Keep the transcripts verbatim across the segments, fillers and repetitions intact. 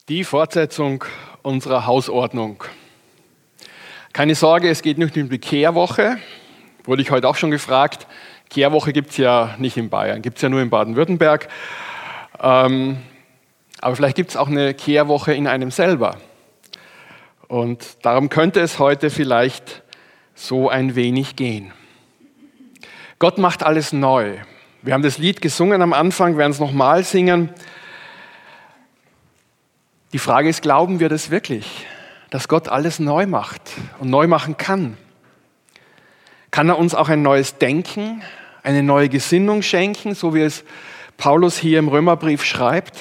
Die Fortsetzung unserer Hausordnung. Keine Sorge, es geht nicht um die Kehrwoche. Wurde ich heute auch schon gefragt. Kehrwoche gibt es ja nicht in Bayern, gibt es ja nur in Baden-Württemberg. Ähm, aber vielleicht gibt es auch eine Kehrwoche in einem selber. Und darum könnte es heute vielleicht so ein wenig gehen. Gott macht alles neu. Wir haben das Lied gesungen am Anfang, werden es nochmal singen. Die Frage ist, glauben wir das wirklich, dass Gott alles neu macht und neu machen kann? Kann er uns auch ein neues Denken, eine neue Gesinnung schenken, so wie es Paulus hier im Römerbrief schreibt?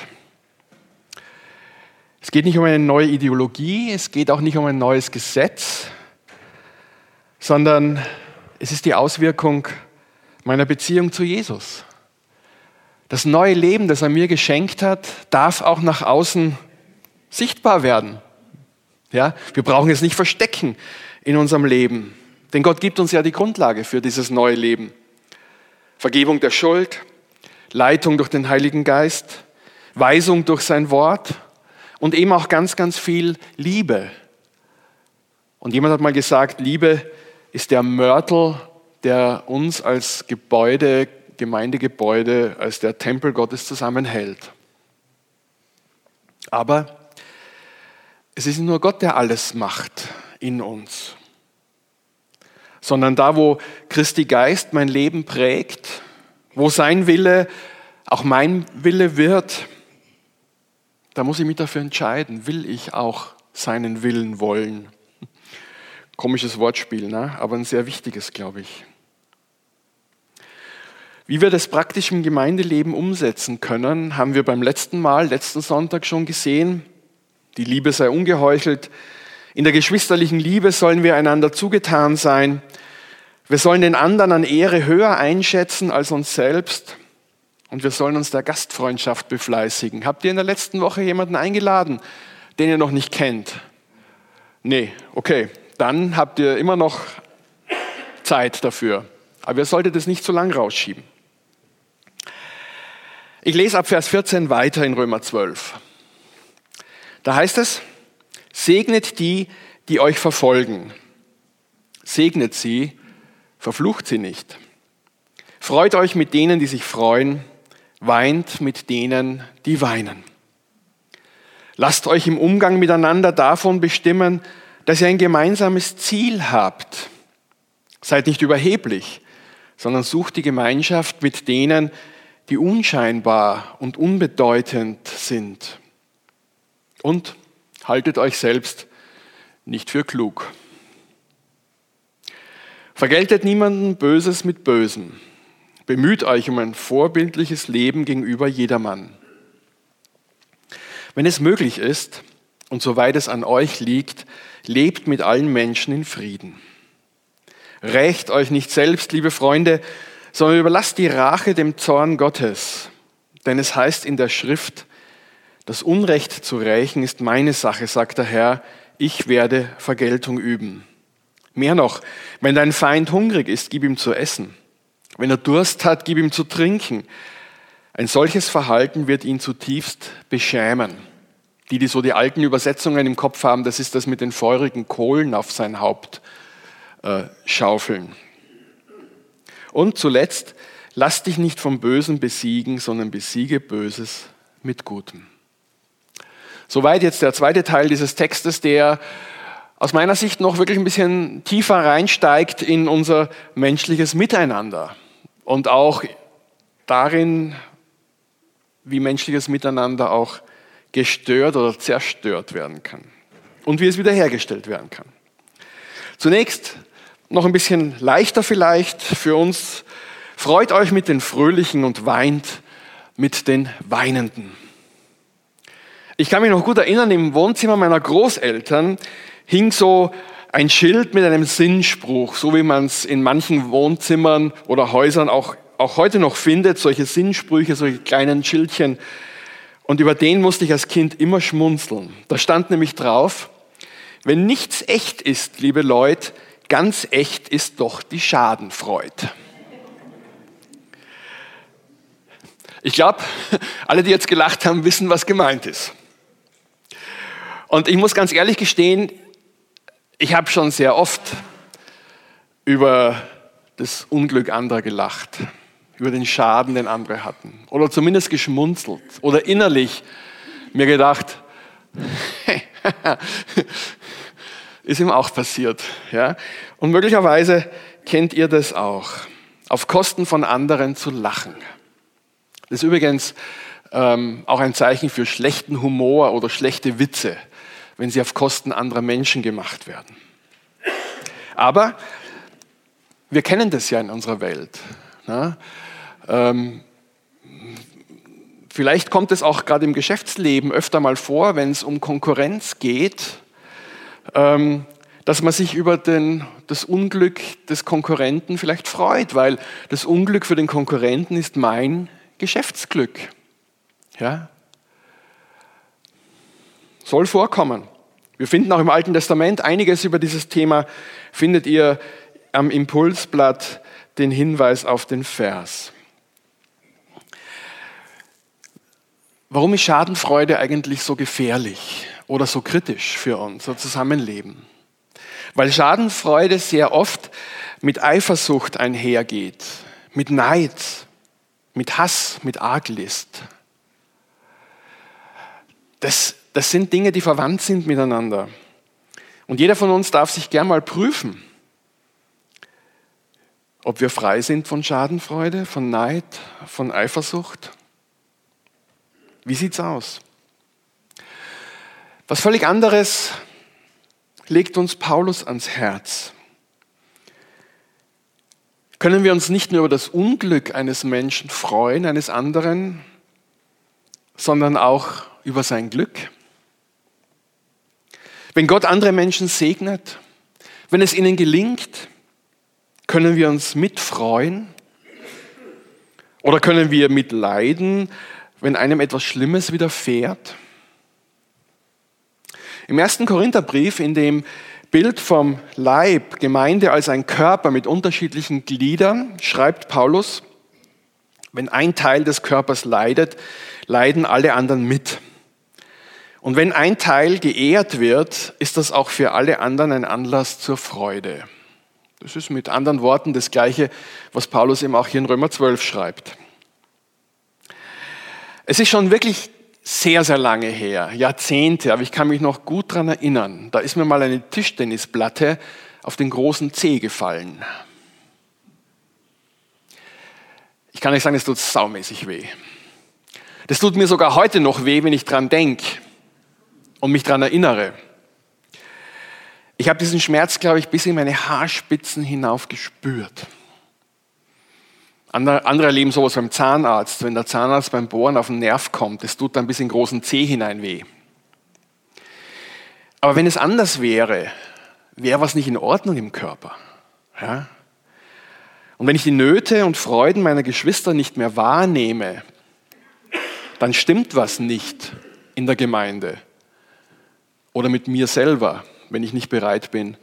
Es geht nicht um eine neue Ideologie, es geht auch nicht um ein neues Gesetz, sondern es ist die Auswirkung meiner Beziehung zu Jesus. Das neue Leben, das er mir geschenkt hat, darf auch nach außen sichtbar werden. Ja, wir brauchen es nicht verstecken in unserem Leben, denn Gott gibt uns ja die Grundlage für dieses neue Leben. Vergebung der Schuld, Leitung durch den Heiligen Geist, Weisung durch sein Wort und eben auch ganz, ganz viel Liebe. Und jemand hat mal gesagt, Liebe ist der Mörtel, der uns als Gebäude, Gemeindegebäude, als der Tempel Gottes zusammenhält. Aber es ist nicht nur Gott, der alles macht in uns, sondern da, wo Christi Geist mein Leben prägt, wo sein Wille auch mein Wille wird, da muss ich mich dafür entscheiden, will ich auch seinen Willen wollen. Komisches Wortspiel, ne? Aber ein sehr wichtiges, glaube ich. Wie wir das praktisch im Gemeindeleben umsetzen können, haben wir beim letzten Mal, letzten Sonntag schon gesehen. Die Liebe sei ungeheuchelt. In der geschwisterlichen Liebe sollen wir einander zugetan sein. Wir sollen den anderen an Ehre höher einschätzen als uns selbst. Und wir sollen uns der Gastfreundschaft befleißigen. Habt ihr in der letzten Woche jemanden eingeladen, den ihr noch nicht kennt? Nee, okay. Dann habt ihr immer noch Zeit dafür. Aber ihr solltet es nicht zu lang rausschieben. Ich lese ab Vers vierzehn weiter in Römer zwölf. Da heißt es, segnet die, die euch verfolgen. Segnet sie, verflucht sie nicht. Freut euch mit denen, die sich freuen, weint mit denen, die weinen. Lasst euch im Umgang miteinander davon bestimmen, dass ihr ein gemeinsames Ziel habt. Seid nicht überheblich, sondern sucht die Gemeinschaft mit denen, die unscheinbar und unbedeutend sind. Und haltet euch selbst nicht für klug. Vergeltet niemanden Böses mit Bösem. Bemüht euch um ein vorbildliches Leben gegenüber jedermann. Wenn es möglich ist und soweit es an euch liegt, lebt mit allen Menschen in Frieden. Rächt euch nicht selbst, liebe Freunde, sondern überlasst die Rache dem Zorn Gottes. Denn es heißt in der Schrift, das Unrecht zu rächen ist meine Sache, sagt der Herr, ich werde Vergeltung üben. Mehr noch, wenn dein Feind hungrig ist, gib ihm zu essen. Wenn er Durst hat, gib ihm zu trinken. Ein solches Verhalten wird ihn zutiefst beschämen. Die, die so die alten Übersetzungen im Kopf haben, das ist das mit den feurigen Kohlen auf sein Haupt äh, schaufeln. Und zuletzt, lass dich nicht vom Bösen besiegen, sondern besiege Böses mit Gutem. Soweit jetzt der zweite Teil dieses Textes, der aus meiner Sicht noch wirklich ein bisschen tiefer reinsteigt in unser menschliches Miteinander und auch darin, wie menschliches Miteinander auch gestört oder zerstört werden kann und wie es wiederhergestellt werden kann. Zunächst noch ein bisschen leichter vielleicht für uns. Freut euch mit den Fröhlichen und weint mit den Weinenden. Ich kann mich noch gut erinnern, im Wohnzimmer meiner Großeltern hing so ein Schild mit einem Sinnspruch, so wie man es in manchen Wohnzimmern oder Häusern auch, auch heute noch findet, solche Sinnsprüche, solche kleinen Schildchen. Und über den musste ich als Kind immer schmunzeln. Da stand nämlich drauf, wenn nichts echt ist, liebe Leute, ganz echt ist doch die Schadenfreude. Ich glaube, alle, die jetzt gelacht haben, wissen, was gemeint ist. Und ich muss ganz ehrlich gestehen, ich habe schon sehr oft über das Unglück anderer gelacht, über den Schaden, den andere hatten. Oder zumindest geschmunzelt oder innerlich mir gedacht, ist ihm auch passiert. Ja? Und möglicherweise kennt ihr das auch, auf Kosten von anderen zu lachen. Das ist übrigens ähm, auch ein Zeichen für schlechten Humor oder schlechte Witze, wenn sie auf Kosten anderer Menschen gemacht werden. Aber wir kennen das ja in unserer Welt. Ne? Ähm, vielleicht kommt es auch gerade im Geschäftsleben öfter mal vor, wenn es um Konkurrenz geht, ähm, dass man sich über den, das Unglück des Konkurrenten vielleicht freut, weil das Unglück für den Konkurrenten ist mein Geschäftsglück. Ja? Soll vorkommen. Wir finden auch im Alten Testament einiges über dieses Thema, findet ihr am Impulsblatt den Hinweis auf den Vers. Warum ist Schadenfreude eigentlich so gefährlich oder so kritisch für unser Zusammenleben? Weil Schadenfreude sehr oft mit Eifersucht einhergeht, mit Neid, mit Hass, mit Arglist. Das, das sind Dinge, die verwandt sind miteinander. Und jeder von uns darf sich gern mal prüfen, ob wir frei sind von Schadenfreude, von Neid, von Eifersucht. Wie sieht's aus? Was völlig anderes legt uns Paulus ans Herz. Können wir uns nicht nur über das Unglück eines Menschen freuen, eines anderen, sondern auch über sein Glück? Wenn Gott andere Menschen segnet, wenn es ihnen gelingt, können wir uns mitfreuen? Oder können wir mitleiden, wenn einem etwas Schlimmes widerfährt? Im ersten Korintherbrief, in dem Bild vom Leib, Gemeinde als ein Körper mit unterschiedlichen Gliedern, schreibt Paulus, wenn ein Teil des Körpers leidet, leiden alle anderen mit. Und wenn ein Teil geehrt wird, ist das auch für alle anderen ein Anlass zur Freude. Das ist mit anderen Worten das Gleiche, was Paulus eben auch hier in Römer zwölf schreibt. Es ist schon wirklich sehr, sehr lange her, Jahrzehnte, aber ich kann mich noch gut daran erinnern. Da ist mir mal eine Tischtennisplatte auf den großen Zeh gefallen. Ich kann nicht sagen, es tut saumäßig weh. Das tut mir sogar heute noch weh, wenn ich dran denke und mich daran erinnere. Ich habe diesen Schmerz, glaube ich, bis in meine Haarspitzen hinauf gespürt. Andere, andere erleben sowas beim Zahnarzt, wenn der Zahnarzt beim Bohren auf den Nerv kommt, das tut dann bis in den großen Zeh hinein weh. Aber wenn es anders wäre, wäre was nicht in Ordnung im Körper. Ja? Und wenn ich die Nöte und Freuden meiner Geschwister nicht mehr wahrnehme, dann stimmt was nicht in der Gemeinde oder mit mir selber, wenn ich nicht bereit bin,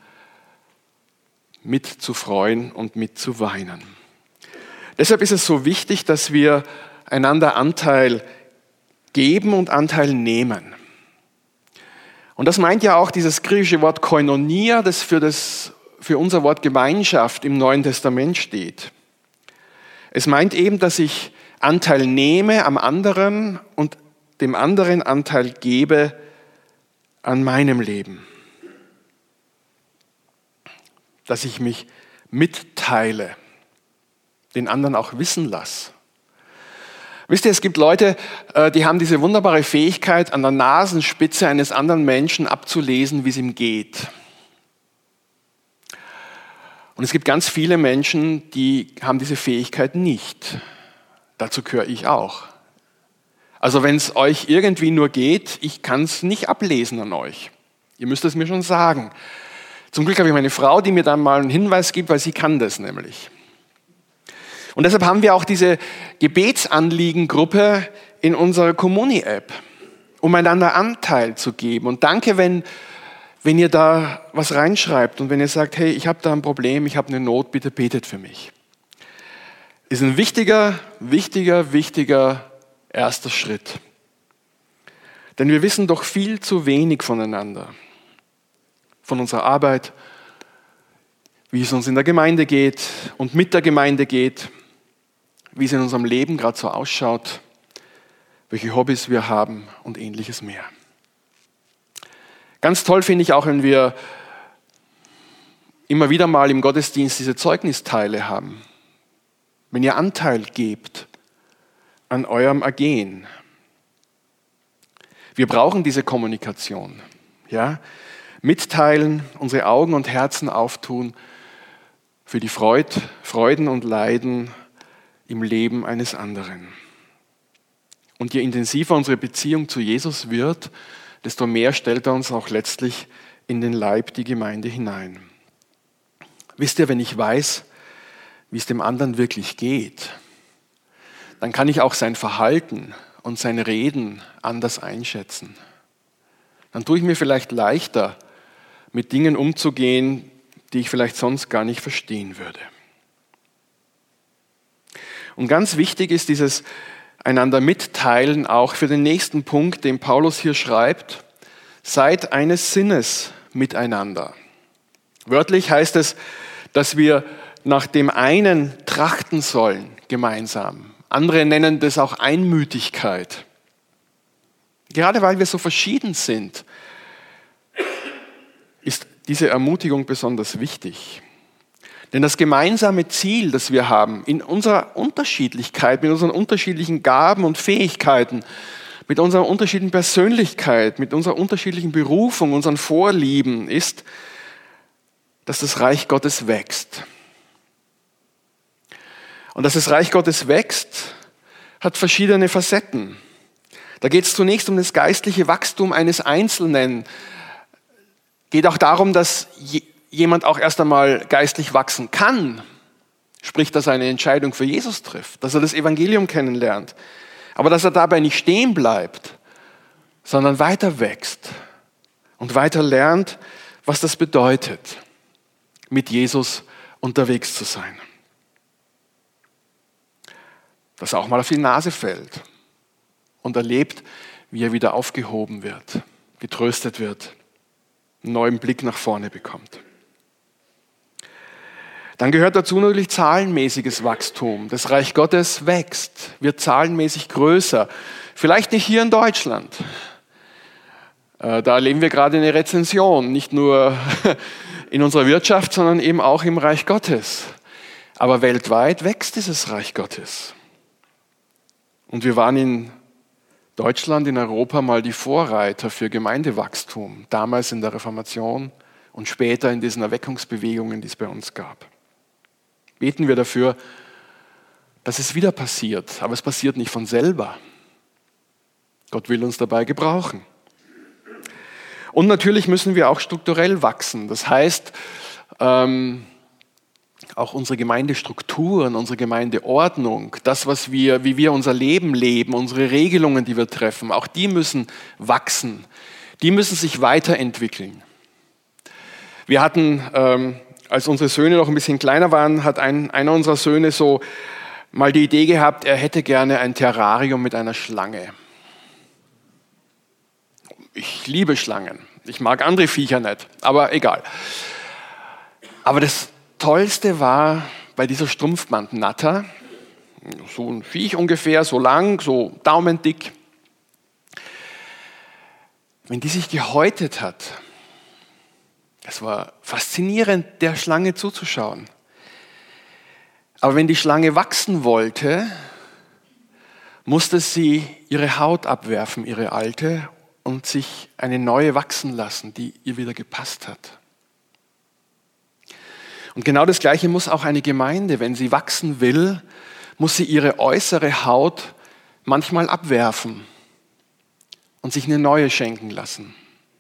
mitzufreuen und mitzuweinen. Deshalb ist es so wichtig, dass wir einander Anteil geben und Anteil nehmen. Und das meint ja auch dieses griechische Wort Koinonia, das für, das für unser Wort Gemeinschaft im Neuen Testament steht. Es meint eben, dass ich Anteil nehme am anderen und dem anderen Anteil gebe an meinem Leben. Dass ich mich mitteile, den anderen auch wissen lasse. Wisst ihr, es gibt Leute, die haben diese wunderbare Fähigkeit, an der Nasenspitze eines anderen Menschen abzulesen, wie es ihm geht. Und es gibt ganz viele Menschen, die haben diese Fähigkeit nicht. Dazu gehöre ich auch. Also wenn es euch irgendwie nur geht, ich kann es nicht ablesen an euch. Ihr müsst es mir schon sagen. Zum Glück habe ich meine Frau, die mir dann mal einen Hinweis gibt, weil sie kann das nämlich. Und deshalb haben wir auch diese Gebetsanliegengruppe in unserer Communi-App, um einander Anteil zu geben. Und danke, wenn, wenn ihr da was reinschreibt und wenn ihr sagt, hey, ich habe da ein Problem, ich habe eine Not, bitte betet für mich. Ist ein wichtiger, wichtiger, wichtiger erster Schritt. Denn wir wissen doch viel zu wenig voneinander. Von unserer Arbeit, wie es uns in der Gemeinde geht und mit der Gemeinde geht, wie es in unserem Leben gerade so ausschaut, welche Hobbys wir haben und ähnliches mehr. Ganz toll finde ich auch, wenn wir immer wieder mal im Gottesdienst diese Zeugnisteile haben. Wenn ihr Anteil gebt an eurem Ergehen. Wir brauchen diese Kommunikation. Ja? Mitteilen, unsere Augen und Herzen auftun für die Freud, Freuden und Leiden im Leben eines anderen. Und je intensiver unsere Beziehung zu Jesus wird, desto mehr stellt er uns auch letztlich in den Leib, die Gemeinde hinein. Wisst ihr, wenn ich weiß, wie es dem anderen wirklich geht, dann kann ich auch sein Verhalten und sein Reden anders einschätzen. Dann tue ich mir vielleicht leichter, mit Dingen umzugehen, die ich vielleicht sonst gar nicht verstehen würde. Und ganz wichtig ist dieses einander mitteilen auch für den nächsten Punkt, den Paulus hier schreibt: Seid eines Sinnes miteinander. Wörtlich heißt es, dass wir nach dem einen trachten sollen, gemeinsam. Andere nennen das auch Einmütigkeit. Gerade weil wir so verschieden sind, ist diese Ermutigung besonders wichtig. Denn das gemeinsame Ziel, das wir haben, in unserer Unterschiedlichkeit, mit unseren unterschiedlichen Gaben und Fähigkeiten, mit unserer unterschiedlichen Persönlichkeit, mit unserer unterschiedlichen Berufung, unseren Vorlieben, ist, dass das Reich Gottes wächst. Und dass das Reich Gottes wächst, hat verschiedene Facetten. Da geht es zunächst um das geistliche Wachstum eines Einzelnen. Geht auch darum, dass jemand auch erst einmal geistlich wachsen kann. Sprich, dass er eine Entscheidung für Jesus trifft, dass er das Evangelium kennenlernt. Aber dass er dabei nicht stehen bleibt, sondern weiter wächst und weiter lernt, was das bedeutet, mit Jesus unterwegs zu sein. Dass er auch mal auf die Nase fällt und erlebt, wie er wieder aufgehoben wird, getröstet wird, einen neuen Blick nach vorne bekommt. Dann gehört dazu natürlich zahlenmäßiges Wachstum. Das Reich Gottes wächst, wird zahlenmäßig größer. Vielleicht nicht hier in Deutschland. Da erleben wir gerade eine Rezension, nicht nur in unserer Wirtschaft, sondern eben auch im Reich Gottes. Aber weltweit wächst dieses Reich Gottes. Und wir waren in Deutschland, in Europa mal die Vorreiter für Gemeindewachstum, damals in der Reformation und später in diesen Erweckungsbewegungen, die es bei uns gab. Beten wir dafür, dass es wieder passiert, aber es passiert nicht von selber. Gott will uns dabei gebrauchen. Und natürlich müssen wir auch strukturell wachsen. Das heißt, ähm, auch unsere Gemeindestrukturen, unsere Gemeindeordnung, das, was wir, wie wir unser Leben leben, unsere Regelungen, die wir treffen, auch die müssen wachsen. Die müssen sich weiterentwickeln. Wir hatten, ähm, als unsere Söhne noch ein bisschen kleiner waren, hat ein, einer unserer Söhne so mal die Idee gehabt, er hätte gerne ein Terrarium mit einer Schlange. Ich liebe Schlangen. Ich mag andere Viecher nicht, aber egal. Aber das Tollste war bei dieser Strumpfbandnatter, so ein Viech ungefähr, so lang, so daumendick, wenn die sich gehäutet hat. Es war faszinierend, der Schlange zuzuschauen. Aber wenn die Schlange wachsen wollte, musste sie ihre Haut abwerfen, ihre alte, und sich eine neue wachsen lassen, die ihr wieder gepasst hat. Und genau das Gleiche muss auch eine Gemeinde, wenn sie wachsen will, muss sie ihre äußere Haut manchmal abwerfen und sich eine neue schenken lassen.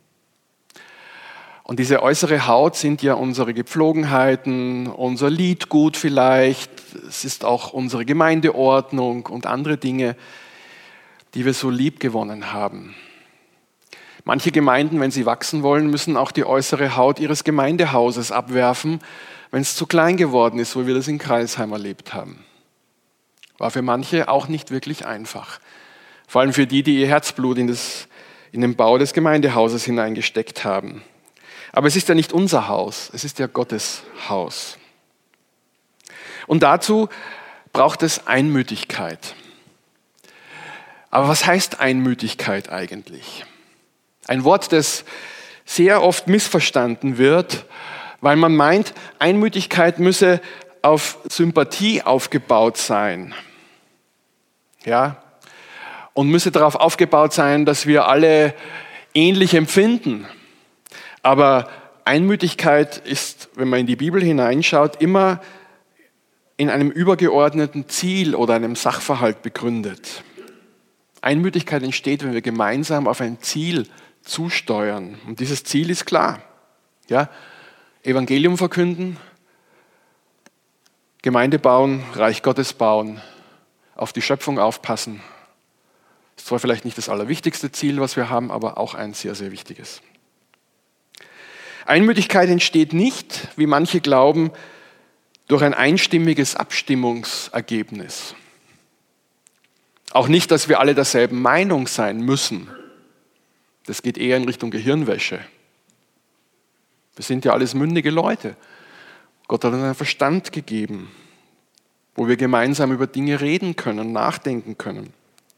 Und diese äußere Haut sind ja unsere Gepflogenheiten, unser Liedgut vielleicht, es ist auch unsere Gemeindeordnung und andere Dinge, die wir so lieb gewonnen haben. Manche Gemeinden, wenn sie wachsen wollen, müssen auch die äußere Haut ihres Gemeindehauses abwerfen, wenn es zu klein geworden ist, wo wir das in Kreilsheim erlebt haben. War für manche auch nicht wirklich einfach. Vor allem für die, die ihr Herzblut in, das, in den Bau des Gemeindehauses hineingesteckt haben. Aber es ist ja nicht unser Haus, es ist ja Gottes Haus. Und dazu braucht es Einmütigkeit. Aber was heißt Einmütigkeit eigentlich? Ein Wort, das sehr oft missverstanden wird, weil man meint, Einmütigkeit müsse auf Sympathie aufgebaut sein. Ja? Und müsse darauf aufgebaut sein, dass wir alle ähnlich empfinden. Aber Einmütigkeit ist, wenn man in die Bibel hineinschaut, immer in einem übergeordneten Ziel oder einem Sachverhalt begründet. Einmütigkeit entsteht, wenn wir gemeinsam auf ein Ziel zusteuern. Und dieses Ziel ist klar. Ja? Evangelium verkünden, Gemeinde bauen, Reich Gottes bauen, auf die Schöpfung aufpassen. Das ist zwar vielleicht nicht das allerwichtigste Ziel, was wir haben, aber auch ein sehr, sehr wichtiges. Einmütigkeit entsteht nicht, wie manche glauben, durch ein einstimmiges Abstimmungsergebnis. Auch nicht, dass wir alle derselben Meinung sein müssen. Das geht eher in Richtung Gehirnwäsche. Wir sind ja alles mündige Leute. Gott hat uns einen Verstand gegeben, wo wir gemeinsam über Dinge reden können, nachdenken können.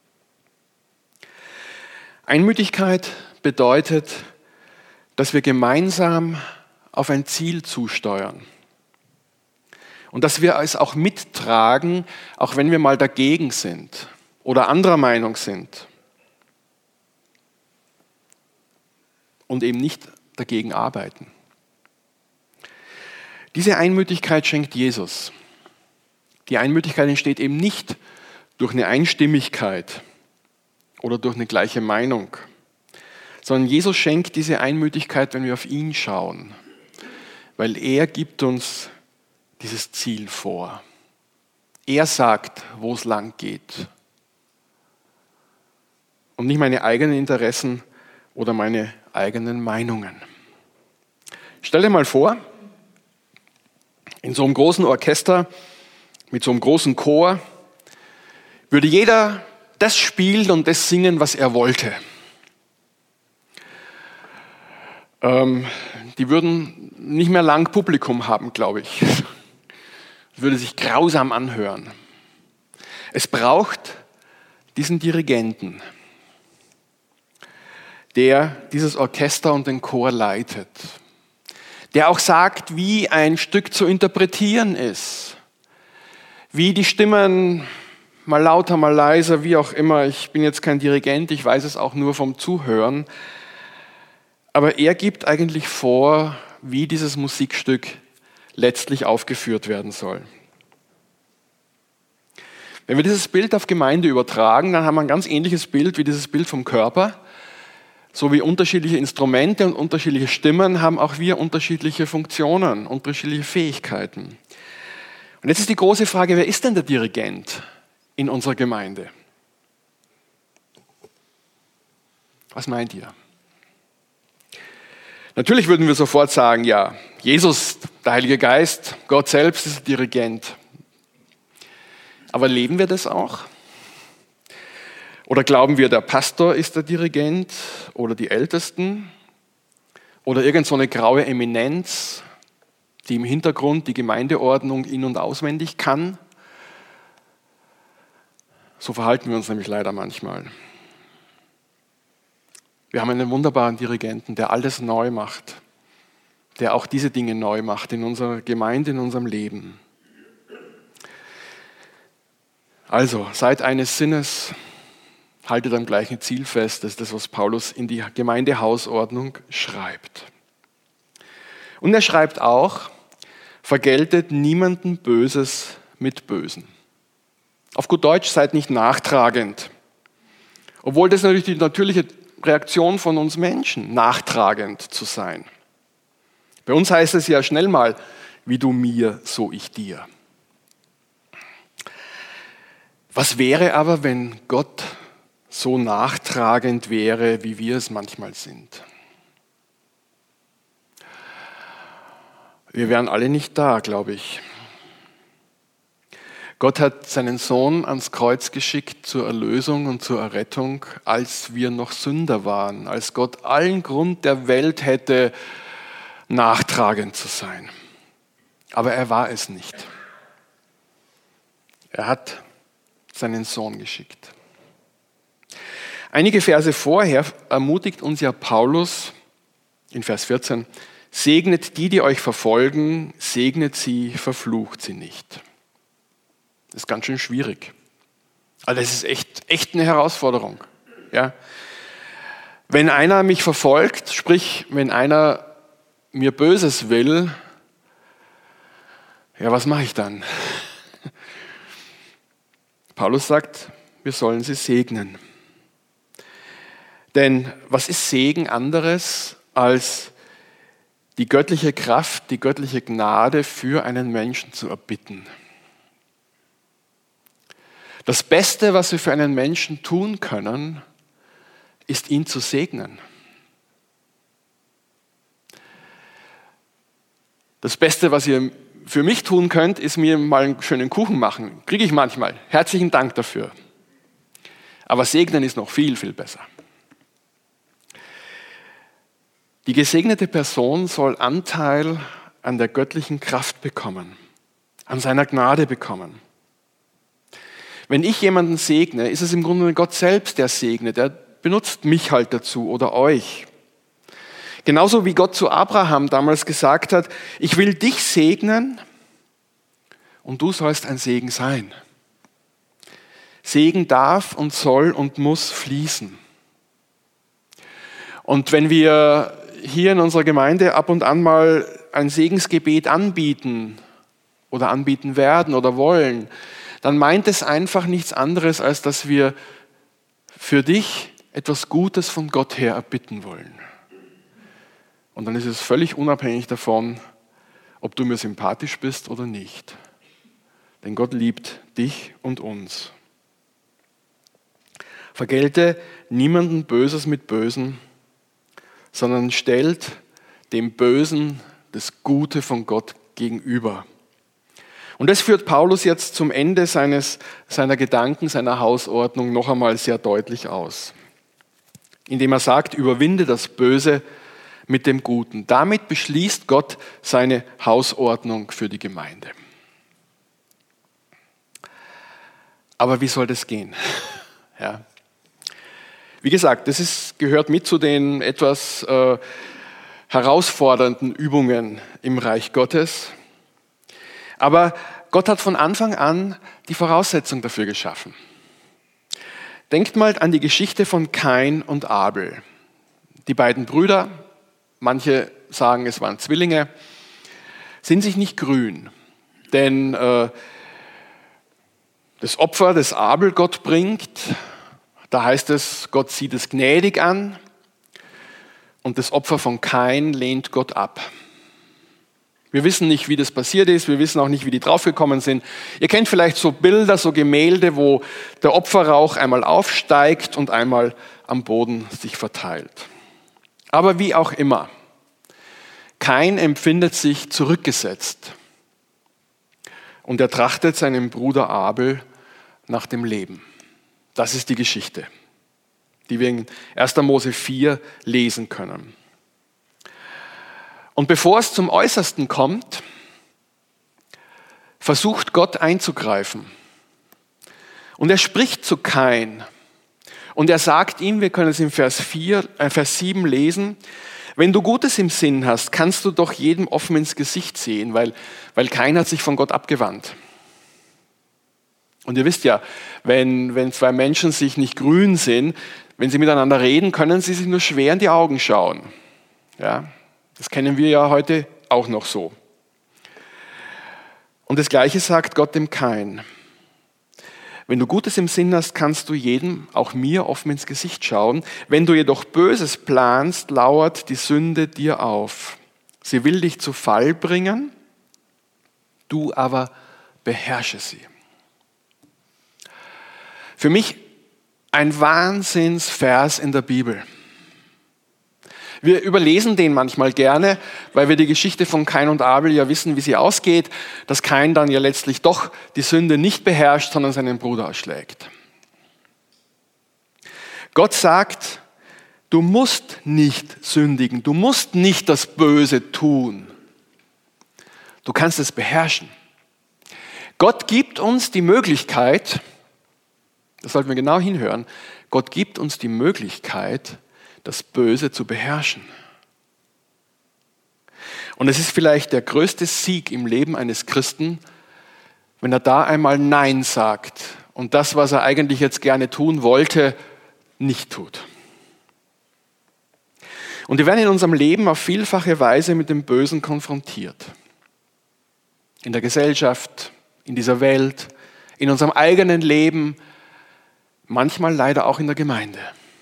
Einmütigkeit bedeutet, dass wir gemeinsam auf ein Ziel zusteuern. Und dass wir es auch mittragen, auch wenn wir mal dagegen sind oder anderer Meinung sind. Und eben nicht dagegen arbeiten. Diese Einmütigkeit schenkt Jesus. Die Einmütigkeit entsteht eben nicht durch eine Einstimmigkeit oder durch eine gleiche Meinung, sondern Jesus schenkt diese Einmütigkeit, wenn wir auf ihn schauen, weil er gibt uns dieses Ziel vor. Er sagt, wo es lang geht. Und nicht meine eigenen Interessen oder meine eigenen Meinungen. Stell dir mal vor, in so einem großen Orchester, mit so einem großen Chor, würde jeder das spielen und das singen, was er wollte. Ähm, die würden nicht mehr lang Publikum haben, glaube ich. Das würde sich grausam anhören. Es braucht diesen Dirigenten, der dieses Orchester und den Chor leitet, der auch sagt, wie ein Stück zu interpretieren ist, wie die Stimmen mal lauter, mal leiser, wie auch immer. Ich bin jetzt kein Dirigent, ich weiß es auch nur vom Zuhören. Aber er gibt eigentlich vor, wie dieses Musikstück letztlich aufgeführt werden soll. Wenn wir dieses Bild auf Gemeinde übertragen, dann haben wir ein ganz ähnliches Bild wie dieses Bild vom Körper. So wie unterschiedliche Instrumente und unterschiedliche Stimmen haben auch wir unterschiedliche Funktionen, unterschiedliche Fähigkeiten. Und jetzt ist die große Frage, wer ist denn der Dirigent in unserer Gemeinde? Was meint ihr? Natürlich würden wir sofort sagen, ja, Jesus, der Heilige Geist, Gott selbst ist der Dirigent. Aber leben wir das auch? Oder glauben wir, der Pastor ist der Dirigent oder die Ältesten? Oder irgend so eine graue Eminenz, die im Hintergrund die Gemeindeordnung in- und auswendig kann? So verhalten wir uns nämlich leider manchmal. Wir haben einen wunderbaren Dirigenten, der alles neu macht, der auch diese Dinge neu macht in unserer Gemeinde, in unserem Leben. Also, seid eines Sinnes, haltet am gleichen Ziel fest, das ist das, was Paulus in die Gemeindehausordnung schreibt. Und er schreibt auch, vergeltet niemanden Böses mit Bösen. Auf gut Deutsch, seid nicht nachtragend. Obwohl das natürlich die natürliche Reaktion von uns Menschen, nachtragend zu sein. Bei uns heißt es ja schnell mal, wie du mir, so ich dir. Was wäre aber, wenn Gott so nachtragend wäre, wie wir es manchmal sind? Wir wären alle nicht da, glaube ich. Gott hat seinen Sohn ans Kreuz geschickt zur Erlösung und zur Errettung, als wir noch Sünder waren, als Gott allen Grund der Welt hätte, nachtragend zu sein. Aber er war es nicht. Er hat seinen Sohn geschickt. Einige Verse vorher ermutigt uns ja Paulus in Vers vierzehn, segnet die, die euch verfolgen, segnet sie, verflucht sie nicht. Das ist ganz schön schwierig. Also das ist echt, echt eine Herausforderung. Ja? Wenn einer mich verfolgt, sprich, wenn einer mir Böses will, ja, was mache ich dann? Paulus sagt, wir sollen sie segnen. Denn was ist Segen anderes als die göttliche Kraft, die göttliche Gnade für einen Menschen zu erbitten? Das Beste, was wir für einen Menschen tun können, ist, ihn zu segnen. Das Beste, was ihr für mich tun könnt, ist mir mal einen schönen Kuchen machen. Kriege ich manchmal. Herzlichen Dank dafür. Aber segnen ist noch viel, viel besser. Die gesegnete Person soll Anteil an der göttlichen Kraft bekommen, an seiner Gnade bekommen. Wenn ich jemanden segne, ist es im Grunde Gott selbst, der segnet. Er benutzt mich halt dazu oder euch. Genauso wie Gott zu Abraham damals gesagt hat, ich will dich segnen und du sollst ein Segen sein. Segen darf und soll und muss fließen. Und wenn wir hier in unserer Gemeinde ab und an mal ein Segensgebet anbieten oder anbieten werden oder wollen, dann meint es einfach nichts anderes, als dass wir für dich etwas Gutes von Gott her erbitten wollen. Und dann ist es völlig unabhängig davon, ob du mir sympathisch bist oder nicht. Denn Gott liebt dich und uns. Vergelte niemanden Böses mit Bösen, sondern stellt dem Bösen das Gute von Gott gegenüber. Und das führt Paulus jetzt zum Ende seines, seiner Gedanken, seiner Hausordnung noch einmal sehr deutlich aus. Indem er sagt, überwinde das Böse mit dem Guten. Damit beschließt Gott seine Hausordnung für die Gemeinde. Aber wie soll das gehen? Ja. Wie gesagt, das ist, gehört mit zu den etwas äh, herausfordernden Übungen im Reich Gottes. Aber Gott hat von Anfang an die Voraussetzung dafür geschaffen. Denkt mal an die Geschichte von Kain und Abel. Die beiden Brüder, manche sagen, es waren Zwillinge, sind sich nicht grün. Denn äh, das Opfer, das Abel Gott bringt, da heißt es, Gott sieht es gnädig an und das Opfer von Kain lehnt Gott ab. Wir wissen nicht, wie das passiert ist, wir wissen auch nicht, wie die draufgekommen sind. Ihr kennt vielleicht so Bilder, so Gemälde, wo der Opferrauch einmal aufsteigt und einmal am Boden sich verteilt. Aber wie auch immer, Kain empfindet sich zurückgesetzt und er trachtet seinem Bruder Abel nach dem Leben. Das ist die Geschichte, die wir in erster Mose vier lesen können. Und bevor es zum Äußersten kommt, versucht Gott einzugreifen. Und er spricht zu Kain. Und er sagt ihm, wir können es in Vers vier, äh Vers sieben lesen, wenn du Gutes im Sinn hast, kannst du doch jedem offen ins Gesicht sehen, weil, weil Kain hat sich von Gott abgewandt. Und ihr wisst ja, wenn, wenn zwei Menschen sich nicht grün sind, wenn sie miteinander reden, können sie sich nur schwer in die Augen schauen. Ja, das kennen wir ja heute auch noch so. Und das Gleiche sagt Gott dem Kain. Wenn du Gutes im Sinn hast, kannst du jedem, auch mir, offen ins Gesicht schauen. Wenn du jedoch Böses planst, lauert die Sünde dir auf. Sie will dich zu Fall bringen, du aber beherrsche sie. Für mich ein Wahnsinnsvers in der Bibel. Wir überlesen den manchmal gerne, weil wir die Geschichte von Kain und Abel ja wissen, wie sie ausgeht, dass Kain dann ja letztlich doch die Sünde nicht beherrscht, sondern seinen Bruder erschlägt. Gott sagt, du musst nicht sündigen, du musst nicht das Böse tun. Du kannst es beherrschen. Gott gibt uns die Möglichkeit, das sollten wir genau hinhören, Gott gibt uns die Möglichkeit, das Böse zu beherrschen. Und es ist vielleicht der größte Sieg im Leben eines Christen, wenn er da einmal Nein sagt und das, was er eigentlich jetzt gerne tun wollte, nicht tut. Und wir werden in unserem Leben auf vielfache Weise mit dem Bösen konfrontiert. In der Gesellschaft, in dieser Welt, in unserem eigenen Leben, manchmal leider auch in der Gemeinde.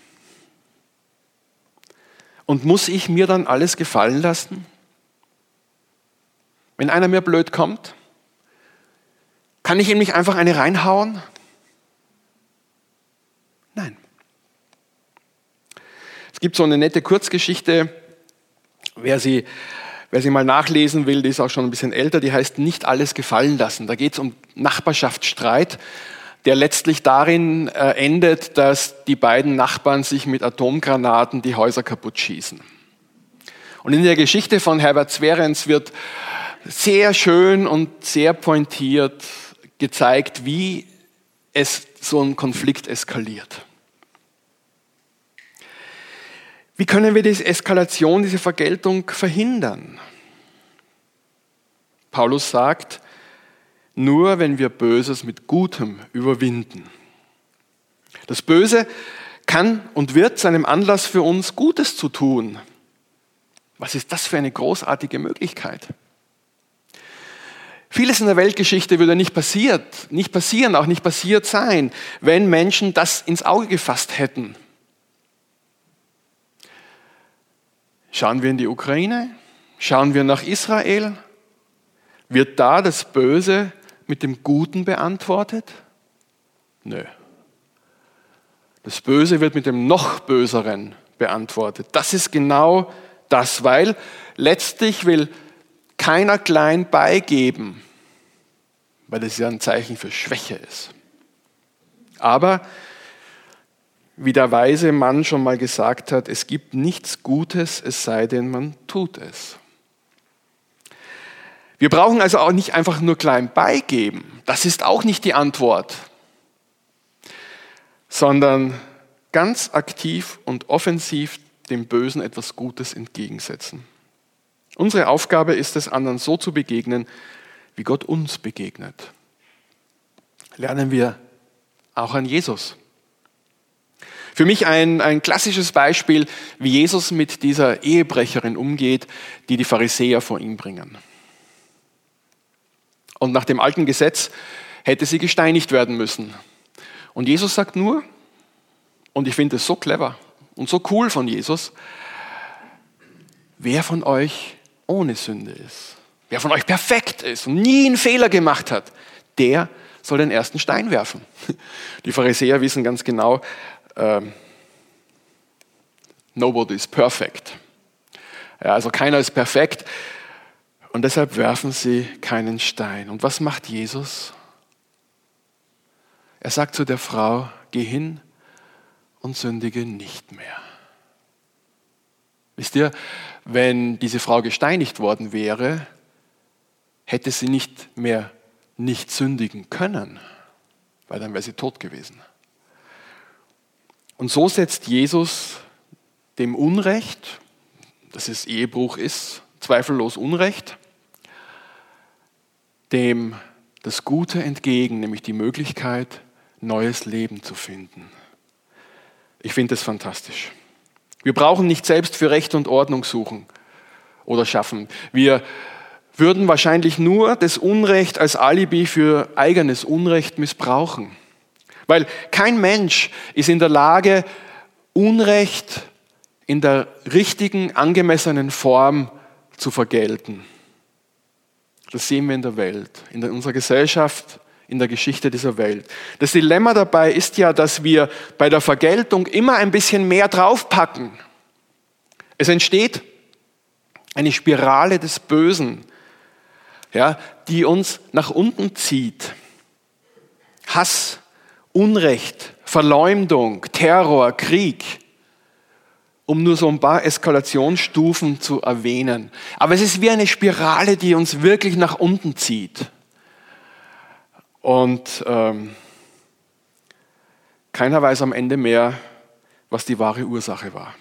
Und muss ich mir dann alles gefallen lassen? Wenn einer mir blöd kommt, kann ich ihm nicht einfach eine reinhauen? Nein. Es gibt so eine nette Kurzgeschichte, wer sie, wer sie mal nachlesen will, die ist auch schon ein bisschen älter, die heißt Nicht alles gefallen lassen. Da geht es um Nachbarschaftsstreit, der letztlich darin äh, endet, dass die beiden Nachbarn sich mit Atomgranaten die Häuser kaputt schießen. Und in der Geschichte von Herbert Swerenz wird sehr schön und sehr pointiert gezeigt, wie es so ein Konflikt eskaliert. Wie können wir diese Eskalation, diese Vergeltung verhindern? Paulus sagt, nur wenn wir Böses mit Gutem überwinden. Das Böse kann und wird zu einem Anlass für uns, Gutes zu tun. Was ist das für eine großartige Möglichkeit? Vieles in der Weltgeschichte würde nicht passiert, nicht passieren, auch nicht passiert sein, wenn Menschen das ins Auge gefasst hätten. Schauen wir in die Ukraine, schauen wir nach Israel, wird da das Böse mit dem Guten beantwortet? Nö. Das Böse wird mit dem noch Böseren beantwortet. Das ist genau das, weil letztlich will keiner klein beigeben, weil das ja ein Zeichen für Schwäche ist. Aber wie der weise Mann schon mal gesagt hat, es gibt nichts Gutes, es sei denn, man tut es. Wir brauchen also auch nicht einfach nur klein beigeben. Das ist auch nicht die Antwort. Sondern ganz aktiv und offensiv dem Bösen etwas Gutes entgegensetzen. Unsere Aufgabe ist es, anderen so zu begegnen, wie Gott uns begegnet. Lernen wir auch an Jesus. Für mich ein, ein klassisches Beispiel, wie Jesus mit dieser Ehebrecherin umgeht, die die Pharisäer vor ihn bringen. Und nach dem alten Gesetz hätte sie gesteinigt werden müssen. Und Jesus sagt nur, und ich finde es so clever und so cool von Jesus, wer von euch ohne Sünde ist, wer von euch perfekt ist und nie einen Fehler gemacht hat, der soll den ersten Stein werfen. Die Pharisäer wissen ganz genau, ähm, nobody is perfect. Ja, also keiner ist perfekt und deshalb werfen sie keinen Stein. Und was macht Jesus? Er sagt zu der Frau, geh hin und sündige nicht mehr. Wisst ihr, wenn diese Frau gesteinigt worden wäre, hätte sie nicht mehr nicht sündigen können, weil dann wäre sie tot gewesen. Und so setzt Jesus dem Unrecht, dass es Ehebruch ist, zweifellos Unrecht, dem das Gute entgegen, nämlich die Möglichkeit, neues Leben zu finden. Ich finde das fantastisch. Wir brauchen nicht selbst für Recht und Ordnung suchen oder schaffen. Wir würden wahrscheinlich nur das Unrecht als Alibi für eigenes Unrecht missbrauchen. Weil kein Mensch ist in der Lage, Unrecht in der richtigen, angemessenen Form zu vergelten. Das sehen wir in der Welt, in unserer Gesellschaft, in der Geschichte dieser Welt. Das Dilemma dabei ist ja, dass wir bei der Vergeltung immer ein bisschen mehr draufpacken. Es entsteht eine Spirale des Bösen, ja, die uns nach unten zieht. Hass, Unrecht, Verleumdung, Terror, Krieg, um nur so ein paar Eskalationsstufen zu erwähnen. Aber es ist wie eine Spirale, die uns wirklich nach unten zieht. Und ähm, keiner weiß am Ende mehr, was die wahre Ursache war.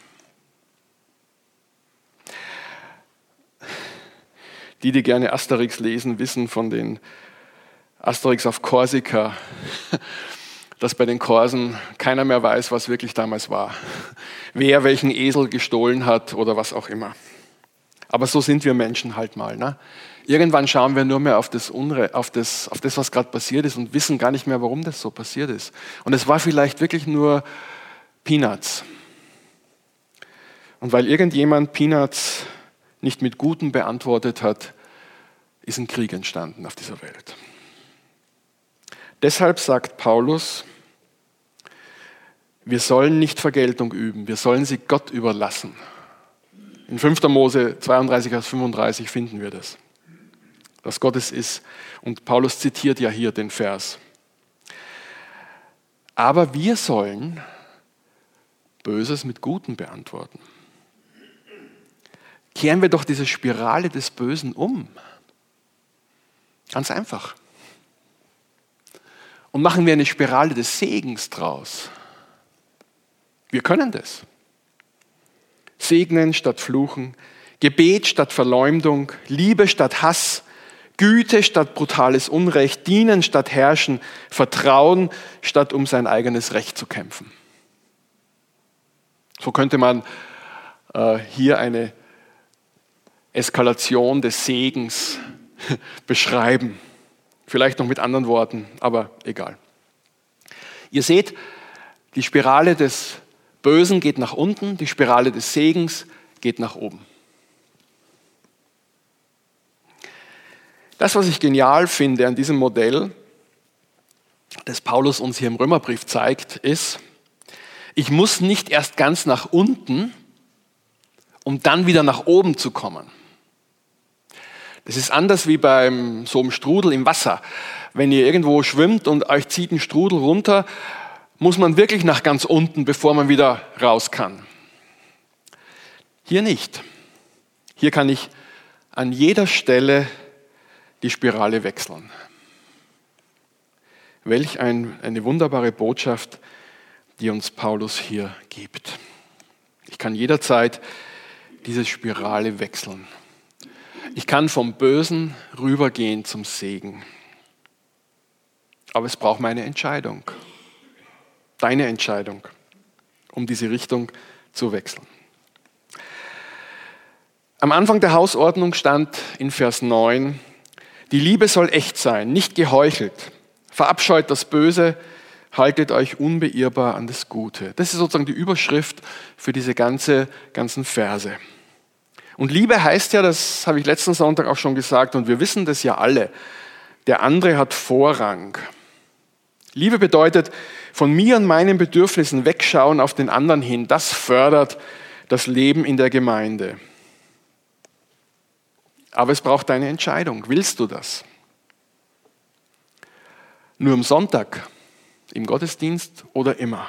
Die, die gerne Asterix lesen, wissen von den Asterix auf Korsika, dass bei den Korsen keiner mehr weiß, was wirklich damals war. Wer welchen Esel gestohlen hat oder was auch immer. Aber so sind wir Menschen halt mal. Ne? Irgendwann schauen wir nur mehr auf das, Unre- auf das, auf das was gerade passiert ist und wissen gar nicht mehr, warum das so passiert ist. Und es war vielleicht wirklich nur Peanuts. Und weil irgendjemand Peanuts nicht mit Gutem beantwortet hat, ist ein Krieg entstanden auf dieser Welt. Deshalb sagt Paulus, wir sollen nicht Vergeltung üben, wir sollen sie Gott überlassen. In fünfter Mose zweiunddreißig, Vers fünfunddreißig finden wir das, dass Gott es ist. Und Paulus zitiert ja hier den Vers. Aber wir sollen Böses mit Gutem beantworten. Kehren wir doch diese Spirale des Bösen um. Ganz einfach. Und machen wir eine Spirale des Segens draus. Wir können das. Segnen statt Fluchen, Gebet statt Verleumdung, Liebe statt Hass, Güte statt brutales Unrecht, Dienen statt Herrschen, Vertrauen statt um sein eigenes Recht zu kämpfen. So könnte man äh, hier eine Eskalation des Segens beschreiben. Vielleicht noch mit anderen Worten, aber egal. Ihr seht, die Spirale des Bösen geht nach unten, die Spirale des Segens geht nach oben. Das, was ich genial finde an diesem Modell, das Paulus uns hier im Römerbrief zeigt, ist, ich muss nicht erst ganz nach unten, um dann wieder nach oben zu kommen. Das ist anders wie beim so einem Strudel im Wasser. Wenn ihr irgendwo schwimmt und euch zieht ein Strudel runter, muss man wirklich nach ganz unten, bevor man wieder raus kann. Hier nicht. Hier kann ich an jeder Stelle die Spirale wechseln. Welch ein, eine wunderbare Botschaft, die uns Paulus hier gibt. Ich kann jederzeit diese Spirale wechseln. Ich kann vom Bösen rübergehen zum Segen. Aber es braucht meine Entscheidung. Deine Entscheidung, um diese Richtung zu wechseln. Am Anfang der Hausordnung stand in Vers neun, die Liebe soll echt sein, nicht geheuchelt. Verabscheut das Böse, haltet euch unbeirrbar an das Gute. Das ist sozusagen die Überschrift für diese ganze, ganzen Verse. Und Liebe heißt ja, das habe ich letzten Sonntag auch schon gesagt, und wir wissen das ja alle, der andere hat Vorrang. Liebe bedeutet, von mir und meinen Bedürfnissen wegschauen auf den anderen hin. Das fördert das Leben in der Gemeinde. Aber es braucht eine Entscheidung. Willst du das? Nur am Sonntag, im Gottesdienst oder immer?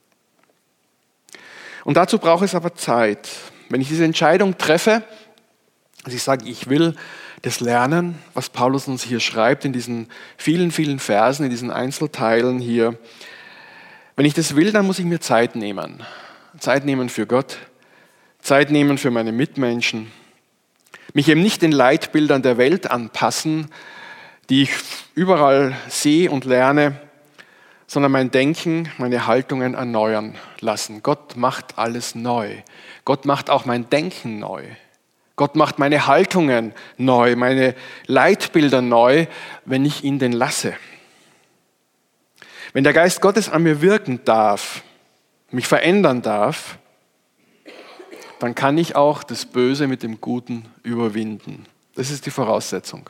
Und dazu braucht es aber Zeit. Wenn ich diese Entscheidung treffe, dass ich sage, ich will das lernen, was Paulus uns hier schreibt in diesen vielen, vielen Versen, in diesen Einzelteilen hier. Wenn ich das will, dann muss ich mir Zeit nehmen. Zeit nehmen für Gott, Zeit nehmen für meine Mitmenschen. Mich eben nicht den Leitbildern der Welt anpassen, die ich überall sehe und lerne, sondern mein Denken, meine Haltungen erneuern lassen. Gott macht alles neu. Gott macht auch mein Denken neu. Gott macht meine Haltungen neu, meine Leitbilder neu, wenn ich ihn denn lasse. Wenn der Geist Gottes an mir wirken darf, mich verändern darf, dann kann ich auch das Böse mit dem Guten überwinden. Das ist die Voraussetzung.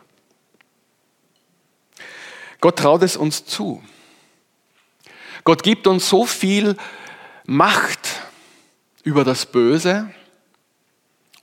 Gott traut es uns zu. Gott gibt uns so viel Macht über das Böse,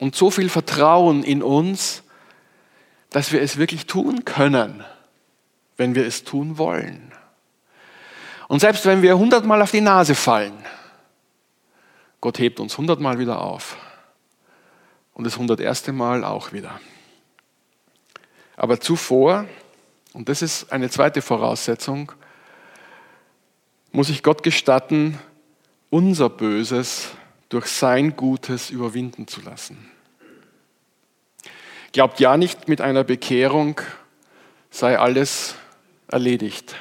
und so viel Vertrauen in uns, dass wir es wirklich tun können, wenn wir es tun wollen. Und selbst wenn wir hundertmal auf die Nase fallen, Gott hebt uns hundertmal wieder auf und das hunderterste Mal auch wieder. Aber zuvor, und das ist eine zweite Voraussetzung, muss ich Gott gestatten, unser Böses durch sein Gutes überwinden zu lassen. Glaubt ja nicht, mit einer Bekehrung sei alles erledigt.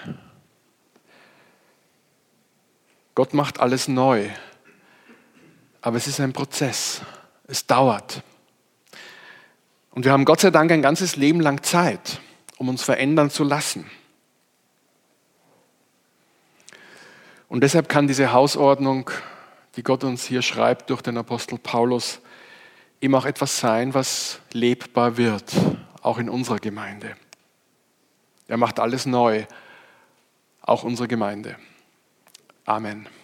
Gott macht alles neu. Aber es ist ein Prozess. Es dauert. Und wir haben Gott sei Dank ein ganzes Leben lang Zeit, um uns verändern zu lassen. Und deshalb kann diese Hausordnung, die Gott uns hier schreibt durch den Apostel Paulus, eben auch etwas sein, was lebbar wird, auch in unserer Gemeinde. Er macht alles neu, auch unsere Gemeinde. Amen.